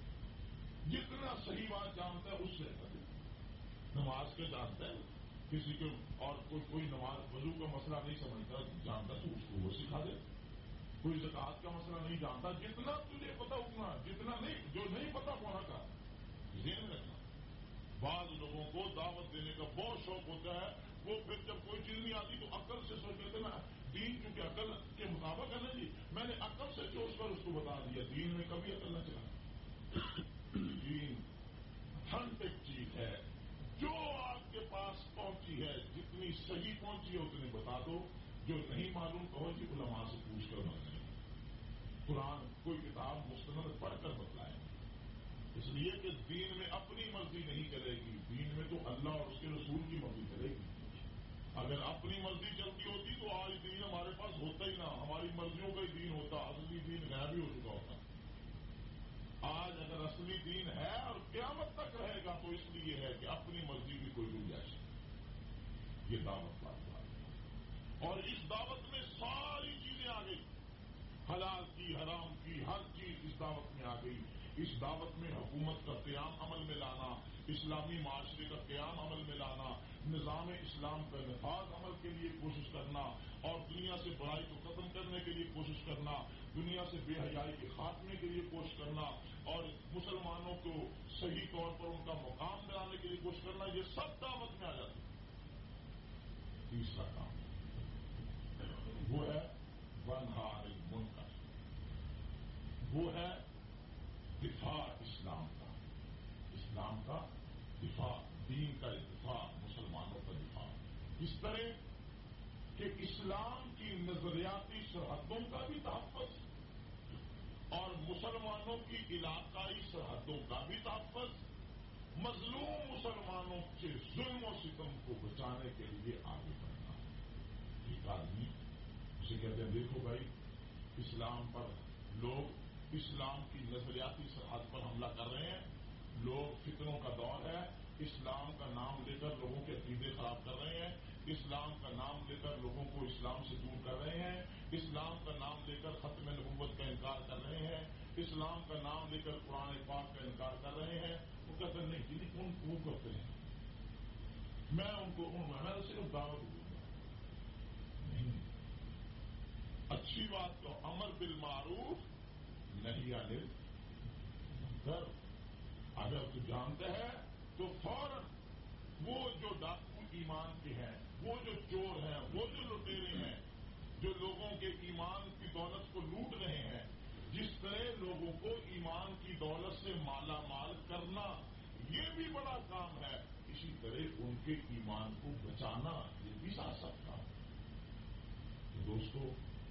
جتنا صحیح بات جانتا ہے اس سے کرے. نماز کے جانتا ہے کسی کے اور کوئی کوئی نماز وضو کا مسئلہ نہیں سمجھتا جانتا تو اس کو وہ سکھا دے. کوئی زکات کا مسئلہ نہیں جانتا جتنا تجھے پتا اتنا جتنا نہیں جو نہیں پتا وہاں کا ذہن رکھنا. بعض لوگوں کو دعوت دینے کا بہت شوق ہوتا ہے وہ پھر جب کوئی چیز نہیں آتی تو عقل سے سوچ لیتے نا دین کیونکہ عقل کے مطابق ہے نا جی میں نے عقل سے جوش کر اس کو بتا دیا. دین میں کبھی عقل نہ چلا. دین ٹھنڈک چیز ہے جو آپ کے پاس پہنچی ہے جتنی صحیح پہنچی ہے اتنی بتا دو. جو نہیں معلوم کہو جی علماء سے پوچھ کر بتائیں. قرآن کوئی کتاب مستند پڑھ کر بتلائیں. اس لیے کہ دین میں اپنی مرضی نہیں چلے گی دین میں تو اللہ اور اس کے رسول کی مرضی چلے گی. اگر اپنی مرضی چلتی ہوتی تو آج دین ہمارے پاس ہوتا ہی نہ. ہماری مرضیوں کا ہی دین ہوتا اصلی دین غائب ہی ہو چکا ہوتا. آج اگر اصلی دین ہے اور قیامت تک رہے گا تو اس لیے ہے کہ اپنی مرضی کی کوئی گنجائش نہیں. یہ دعوت بات ہے اور اس دعوت میں ساری چیزیں آ گئی. حلال کی حرام کی ہر چیز اس دعوت میں آ گئی. اس دعوت میں حکومت کا قیام عمل میں لانا اسلامی معاشرے کا قیام عمل میں لانا، نظام اسلام کا نفاذ عمل کے لیے کوشش کرنا اور دنیا سے برائی کو ختم کرنے کے لیے کوشش کرنا، دنیا سے بے حیائی کے خاتمے کے لیے کوشش کرنا اور مسلمانوں کو صحیح طور پر ان کا مقام دلانے کے لیے کوشش کرنا، یہ سب دعوت میں آ جاتا ہے۔ تیسرا کام وہ ہے ونہار المنکر، وہ ہے دفاع اسلام کا، اسلام کا دفاع، دین کا دفاع، مسلمانوں کا دفاع، اس طرح کہ اسلام کی نظریاتی سرحدوں کا بھی تحفظ اور مسلمانوں کی علاقائی سرحدوں کا بھی تحفظ، مظلوم مسلمانوں سے ظلم و ستم کو بچانے کے لیے آگے بڑھنا۔ ایک آدمی اسے کہتے ہیں دیکھو بھائی اسلام پر لوگ اسلام کی نظریاتی سرحد پر حملہ کر رہے ہیں، لوگ فتنوں کا دور ہے، اسلام کا نام لے کر لوگوں کے عقیدے خراب کر رہے ہیں، اسلام کا نام لے کر لوگوں کو اسلام سے دور کر رہے ہیں، اسلام کا نام لے کر ختم نبوت کا انکار کر رہے ہیں، اسلام کا نام لے کر قرآن پاک کا انکار کر رہے ہیں۔ وہ کہتے ہیں نہیں جی ان کو کرتے ہیں، میں ان کو میں صرف دعوت دوں گا۔ نہیں، اچھی بات تو امر بالمعروف نہیں انل کر، اگر تو جانتے ہیں تو فوراً وہ جو ڈاکو ایمان کے ہیں، وہ جو چور ہیں، وہ جو لٹیرے ہیں، جو لوگوں کے ایمان کی دولت کو لوٹ رہے ہیں، جس طرح لوگوں کو ایمان کی دولت سے مالا مال کرنا یہ بھی بڑا کام ہے، اسی طرح ان کے ایمان کو بچانا یہ بھی ساتھ سکتا ہے۔ تو دوستو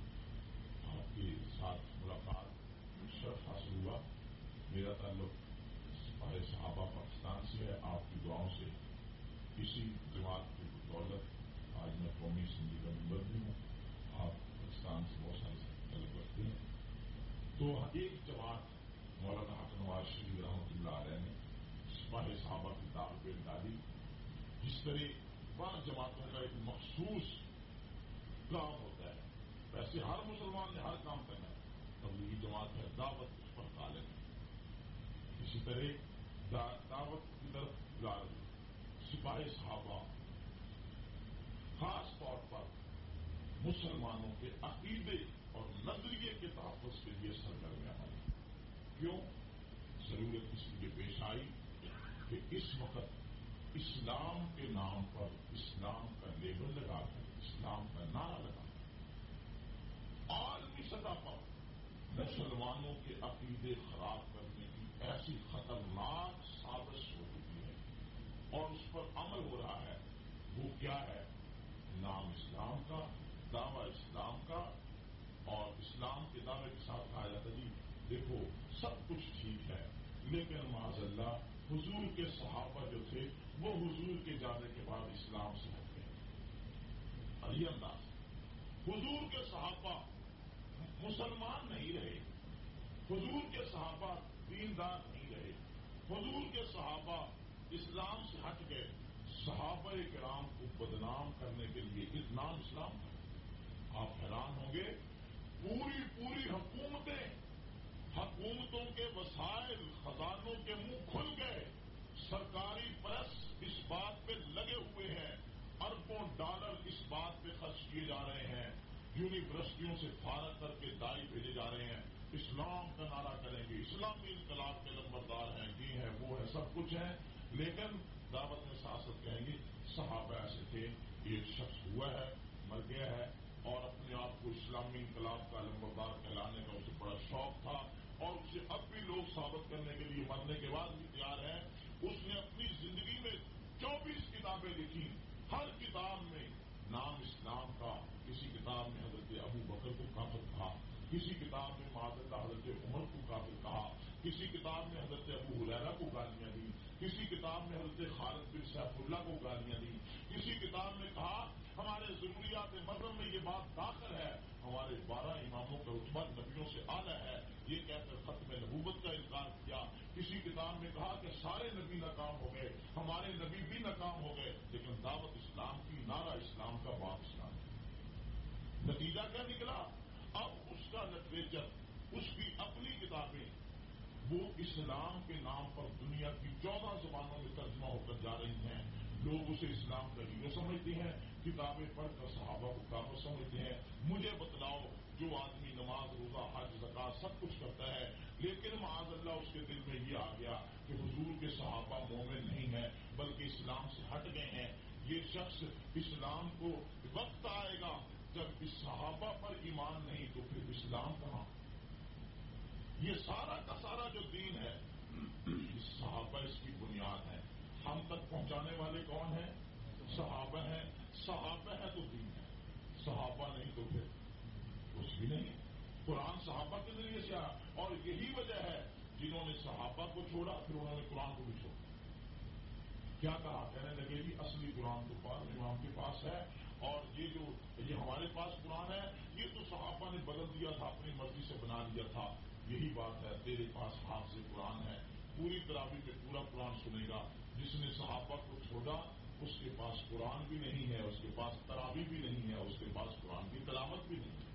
آپ کے ساتھ ملاقات شرف حاصل ہوا، میرا تعلق سپاہی صحابہ پاکستان سے ہے، آپ کی دعاؤں سے اسی جماعت کی دولت آج میں قومی اسمبلی کا ممبر بھی ہوں، آپ پاکستان سے بہت سارے طلب رکھتے ہیں۔ تو ایک جماعت مولانا حق نواز شریف رحمۃ اللہ علیہ نے سپاہی صحابہ کی دعوت پہ ڈالی، جس طرح بعض جماعتوں کا ایک مخصوص کام ہوتا ہے، ویسے ہر مسلمان نے ہر کام کرنا ہے، تبلیغی جماعت ہے دعوت اس پر غالب ہے، اسی طرح دعوت کی طرف جا رہی سپاہی صحابہ خاص طور پر مسلمانوں کے عقیدے اور نظریے کے تحفظ کے لیے سرگرم عمل ہے۔ کیوں؟ ضرورت اس لیے پیش آئی کہ اس وقت اسلام کے نام پر اسلام کا لیبل لگا کر اسلام کا نعرہ لگا کر عالمی سطح پر مسلمانوں کے عقیدے خراب کرنے کی ایسی خطرناک سازش ہو چکی ہے اور اس پر عمل ہو رہا ہے، وہ کیا ہے؟ نام اسلام کا، دعوی اسلام کا، اور اسلام کے دعوے کے ساتھ کہا جاتا جی دیکھو سب کچھ ٹھیک ہے لیکن معاذ اللہ حضور کے صحابہ جو تھے وہ حضور کے جانے کے بعد اسلام سے ہٹ گئے۔ اور یہ انداز حضور کے صحابہ مسلمان نہیں رہے، حضور کے صحابہ دیندار نہیں رہے، حضور کے صحابہ اسلام سے ہٹ گئے، صحابہ کرام کو بدنام کرنے کے لیے اس نام اسلام کا آپ حیران ہوں گے، پوری پوری حکومتیں، حکومتوں کے وسائل خزانوں کے منہ کھل گئے، سرکاری پریس اس بات پہ لگے ہوئے ہیں، اربوں ڈالر اس بات پہ خرچ کیے جا رہے ہیں، یونیورسٹیوں سے فارغ کر کے دائی بھیجے جا رہے ہیں، اسلام کا نعرہ کریں گے، اسلامی انقلاب کے لمبردار ہیں، یہ ہے وہ ہے سب کچھ ہے، لیکن دعوت میں سیاست کہیں گی صحابہ ایسے تھے، ایک شخص ہوا ہے مر گیا ہے اور اپنے آپ کو اسلامی انقلاب کا لمبردار کہلانے کا اسے بڑا شوق تھا اور اسے اب بھی لوگ ثابت کرنے کے لیے مرنے کے بعد بھی تیار ہیں۔ اس نے اپنی زندگی میں چوبیس کتابیں لکھی، ہر کتاب میں نام اسلام کا، کسی کتاب میں حضرت ابو بکر کو کافر کہا، کسی کتاب میں معاذ اللہ حضرت عمر کو کافر کہا، کسی کتاب میں حضرت ابو ہریرہ کو گالیاں دی، کسی کتاب میں حضرت خالد بن سیف اللہ کو گالیاں دی، کسی کتاب میں کہا ہمارے ضروریات مذہب میں یہ بات داخل ہے، ہمارے بارہ اماموں کا رتبہ نبیوں سے اعلیٰ ہے، یہ کہہ کر ختم نبوت کا انکار کیا، کسی کتاب میں کہا کہ سارے نبی ناکام ہو گئے، ہمارے نبی بھی ناکام ہو گئے، لیکن دعوت اسلام کی، نعرہ اسلام کا، بات اسلام ہے۔ نتیجہ کیا نکلا؟ اب اس کا لٹریچر، اس کی اپنی کتابیں وہ اسلام کے نام پر دنیا کی چودہ زبانوں میں ترجمہ ہو کر جا رہی ہیں. لوگ اسے اسلام کا ہیرو سمجھتے ہیں, کتابیں پڑھ کر صحابہ کو کافر سمجھتے ہیں. مجھے بتلاؤ جو آدمی نماز روزہ حج زکات سب کچھ کرتا ہے لیکن معاذ اللہ اس کے دل میں یہ آ گیا کہ حضور کے صحابہ مومن نہیں ہیں بلکہ اسلام سے ہٹ گئے ہیں, یہ شخص اسلام کو وقت آئے گا جب اس صحابہ پر ایمان نہیں تو پھر اسلام کہاں. یہ سارا کا سارا جو دین ہے اس صحابہ اس کی بنیاد ہے. ہم تک پہنچانے والے کون ہیں؟ صحابہ ہیں. صحابہ ہے تو دین ہے, صحابہ نہیں تو پھر کچھ بھی نہیں. قرآن صحابہ کے ذریعے سے آیا اور یہی وجہ ہے جنہوں نے صحابہ کو چھوڑا پھر انہوں نے قرآن کو بھی چھوڑا. کیا کہا؟ کہنے لگے جی اصلی قرآن تو پاس امام کے پاس ہے اور یہ جو یہ ہمارے پاس قرآن ہے یہ تو صحابہ نے بدل دیا تھا, اپنی مرضی سے بنا لیا تھا. یہی بات ہے, تیرے پاس حافظ قرآن ہے, پوری تراویح میں پورا قرآن سنے گا. جس نے صحابہ کو چھوڑا اس کے پاس قرآن بھی نہیں ہے, اس کے پاس تراویح بھی نہیں ہے, اس کے پاس قرآن کی تلاوت بھی نہیں ہے.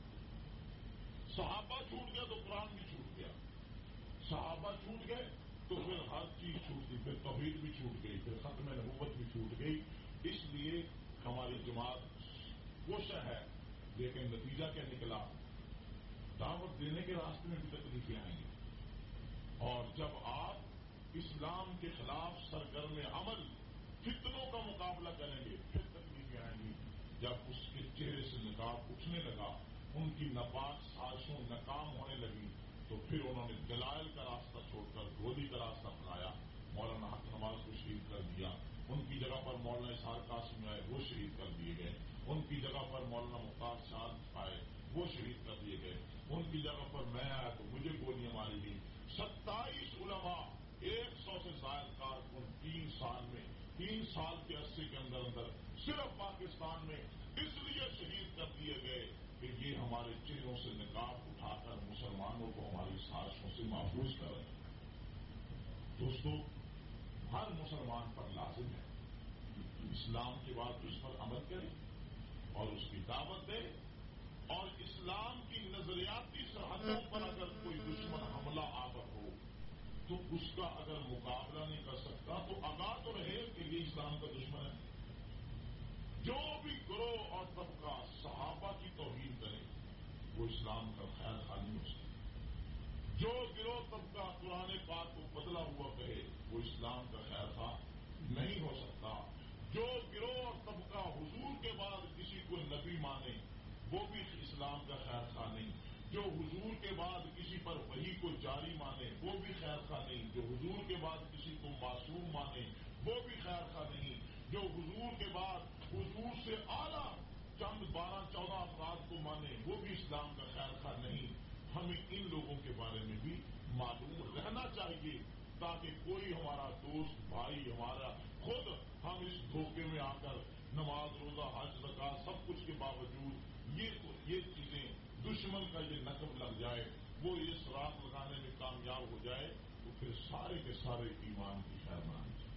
صحابہ چھوٹ گیا تو قرآن بھی چھوٹ گیا, صحابہ چھوٹ گئے تو پھر ہر چیز چھوٹ گئی, پھر توحید بھی چھوٹ گئی, پھر ختم نبوت بھی چھوٹ گئی. اس لیے ہماری جماعت کوشش ہے لیکن نتیجہ کیا نکلا؟ دعوت دینے کے راستے میں بھی تکلیفیں آئیں گی. اور جب آپ اسلام کے خلاف سرگرم عمل فتنوں کا مقابلہ کریں گے پھر تکلیفیں آئیں گی. جب اس کے چہرے سے نقاب اٹھنے لگا, ان کی ناپاک سازشوں ناکام ہونے لگی تو پھر انہوں نے دلائل کا راستہ چھوڑ کر گولی کا راستہ اپنایا. مولانا حق نواز کو شہید کر دیا, ان کی جگہ پر مولانا اسحاق قاسمی آئے, وہ شہید کر دیے گئے. ان کی جگہ پر مولانا مختار شاد آئے, وہ شہید کر دیے گئے. ان کی جگہ پر میں آیا تو مجھے گولیاں ماری گئی. ستائیس علماء, ایک سو سے زائد کارکن تین سال میں تین سال کے عرصے کے اندر اندر صرف پاکستان میں اس لیے شہید کر دیے گئے کہ یہ ہمارے چہروں سے نقاب اٹھا کر مسلمانوں کو ہماری سازشوں سے محفوظ کر رہے ہیں. دوستو, ہر مسلمان پر لازم ہے اسلام کے بعد اس پر عمل کرے اور اس کی دعوت دے, اور اسلام کی نظریاتی سرحدوں پر اگر کوئی دشمن حملہ آور ہو تو اس کا اگر مقابلہ نہیں کر سکتا تو آگاہ تو رہے کہ یہ اسلام کا دشمن ہے. جو بھی گروہ اور طبقہ صحابہ کی توہین کرے وہ اسلام کا خیر خواہ نہیں ہو سکتا. جو گروہ طبقہ قرآن پاک کو بدلا ہوا کہے وہ اسلام کا خیر خواہ نہیں ہو سکتا. جو گروہ اور طبقہ حضور کے بعد کسی کو نبی مانے وہ بھی اسلام کا خیر خواہ نہیں. جو حضور کے بعد کسی پر وحی کو جاری مانے وہ بھی خیر خواہ نہیں. جو حضور کے بعد کسی کو معصوم مانے وہ بھی خیر خواہ نہیں. جو حضور کے بعد حضور سے اعلیٰ چند بارہ چودہ افراد کو مانے وہ بھی اسلام کا خیر خواہ نہیں. ہمیں ان لوگوں کے بارے میں بھی معلوم رہنا چاہیے تاکہ کوئی ہمارا دوست بھائی ہمارا خود ہم اس دھوکے میں آ کر نماز روزہ حج زکات سب کچھ کے باوجود یہ یہ چیزیں دشمن کا یہ نقب لگ جائے, وہ یہ سراغ لگانے میں کامیاب ہو جائے تو پھر سارے کے سارے ایمان کی خیر مانی جائے.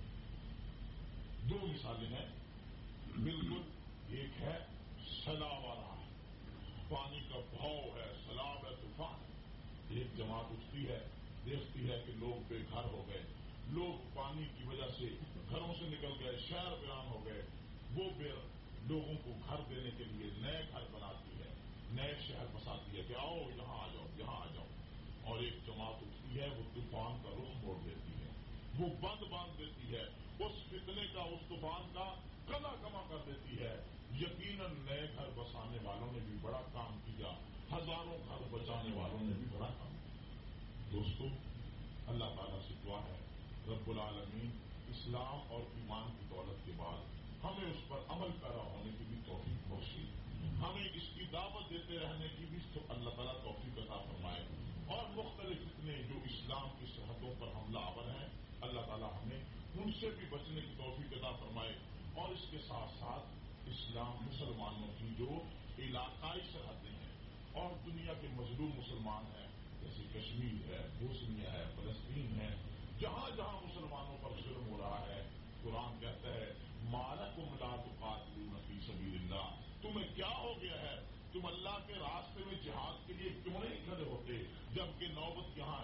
دو مثالیں ہیں بالکل. ایک ہے سیلاب آ رہا ہے, پانی کا بہاؤ ہے, سیلاب ہے, طوفان ہے. ایک جماعت اٹھتی ہے, دیکھتی ہے کہ لوگ بے گھر ہو گئے, لوگ پانی کی وجہ سے گھروں سے نکل گئے, شہر ویران ہو گئے. وہ بے لوگوں کو گھر دینے کے لیے نئے گھر بناتی ہے, نئے شہر بساتی ہے کہ آؤ یہاں آ جاؤ یہاں آ جاؤ. اور ایک جماعت اٹھتی ہے, وہ طوفان کا رخ موڑ دیتی ہے, وہ بند باندھ دیتی ہے, اس فتنے کا اس طوفان کا کلا کما کر دیتی ہے. یقیناً نئے گھر بسانے والوں نے بھی بڑا کام کیا, ہزاروں گھر بچانے والوں نے بھی بڑا کام کیا. دوستو, اللہ تعالیٰ سے دعا ہے رب العالمین اسلام اور ایمان کی دولت کے بعد ہمیں اس پر عمل پیرا ہونے کی بھی توفیق بخشی, ہمیں اس کی دعوت دیتے رہنے کی بھی اللہ تعالیٰ توفیق عطا فرمائے, اور مختلف فتنے جو اسلام کی سرحدوں پر حملہ آور ہیں اللہ تعالیٰ ہمیں ان سے بھی بچنے کی توفیق عطا فرمائے. اور اس کے ساتھ ساتھ اسلام مسلمانوں کی جو علاقائی سرحدیں ہیں اور دنیا کے مظلوم مسلمان ہیں جیسے کشمیر ہے, بوسنیا ہے, فلسطین ہے, جہاں جہاں مسلمانوں پر ظلم ہو رہا ہے قرآن کہتا ہے مالکم لا تقاتلون فی سبیل اللہ, تمہیں کیا ہو گیا ہے, تم اللہ کے راستے میں جہاد کے لیے کیوں نہیں کھڑے ہوتے, جبکہ نوبت یہاں ہے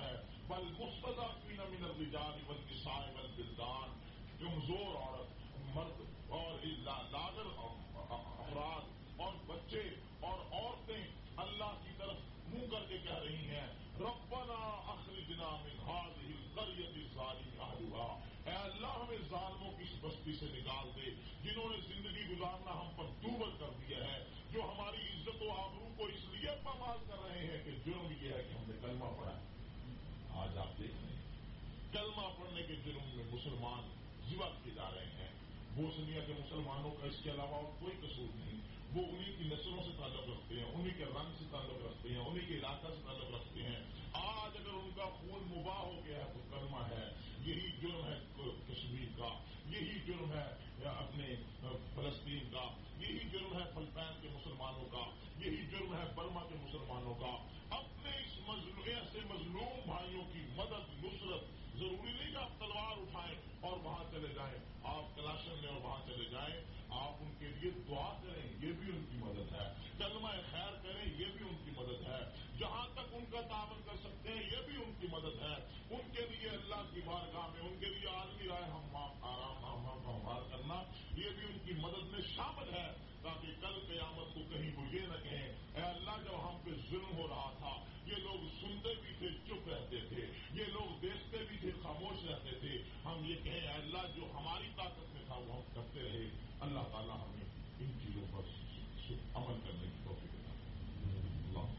بل مستضعفین من الرجال والنساء والولدان، کمزور عورت، مرد اور لاغر افراد اور بچے اور عورتیں اللہ کی طرف منہ کر کے کہہ رہی ہیں ربنا اخرجنا من هذه القرية الظالم اهلها، اے اللہ ہمیں ظالموں کی اس بستی سے نکال دے جنہوں نے زندگی گزارنا ہم پر دوبر کر دیا ہے، جو ہماری عزت و آبرو کو اس لیے پامال کر رہے ہیں کہ جرم یہ ہے کہ ہم نے کلمہ پڑھا ہے۔ آج آپ دیکھ رہے ہیں کلمہ پڑھنے کے جرم میں مسلمان ذبح کیے جا رہے ہیں۔ بوسنیا کے مسلمانوں کا اس کے علاوہ اور کوئی قصور نہیں، وہ انہی کی نسلوں سے تعلق رکھتے ہیں، انہی کے رنگ سے تعلق رکھتے ہیں، انہی کے علاقہ سے تعلق رکھتے ہیں۔ آج اگر ان کا خون مباح ہو گیا ہے تو کلمہ ہے، یہی جرم ہے کشمیر کا، یہی جرم ہے اپنے فلسطین کا، یہی جرم ہے فلپائن کے مسلمانوں کا، یہی جرم ہے برما کے مسلمانوں کا۔ اپنے اس مظلوم ایسے مظلوم بھائیوں کی مدد نصرت، ضروری نہیں کہ آپ تلوار اٹھائیں اور وہاں چلے جائیں، آپ کلاشن لیں اور وہاں چلے جائیں، آپ ان کے لیے دعا کریں، یہ بھی ان کی مدد ہے، کلمہ خیر کریں، یہ بھی ان کی مدد ہے، جہاں تک ان کا تعاون کر سکتے ہیں یہ بھی ان کی مدد ہے، ان کے لیے اللہ کی بارگاہ میں ان کے لیے عالمی رائے ہم آرام ہم ہموار کرنا یہ بھی ان کی مدد میں شامل ہے، تاکہ کل قیامت کو کہیں وہ یہ نہ کہیں اے اللہ جب ہم پہ ظلم ہو رہا تھا یہ لوگ سنتے بھی تھے چپ رہتے تھے، یہ لوگ دیکھتے بھی تھے خاموش رہتے تھے، ہم یہ کہیں اے اللہ جو ہماری طاقت میں تھا وہ ہم کرتے رہے۔ اللہ تعالیٰ ہمیں ان چیزوں پر عمل کرنے کی توفیق عطا فرمائے۔ اللہ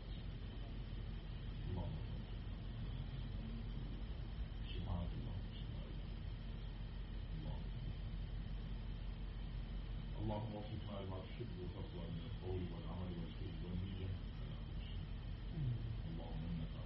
سبحان اللہ اللهم وفقنا لما تحب وترضى من القول والعمل والفعل والنية اللهم انك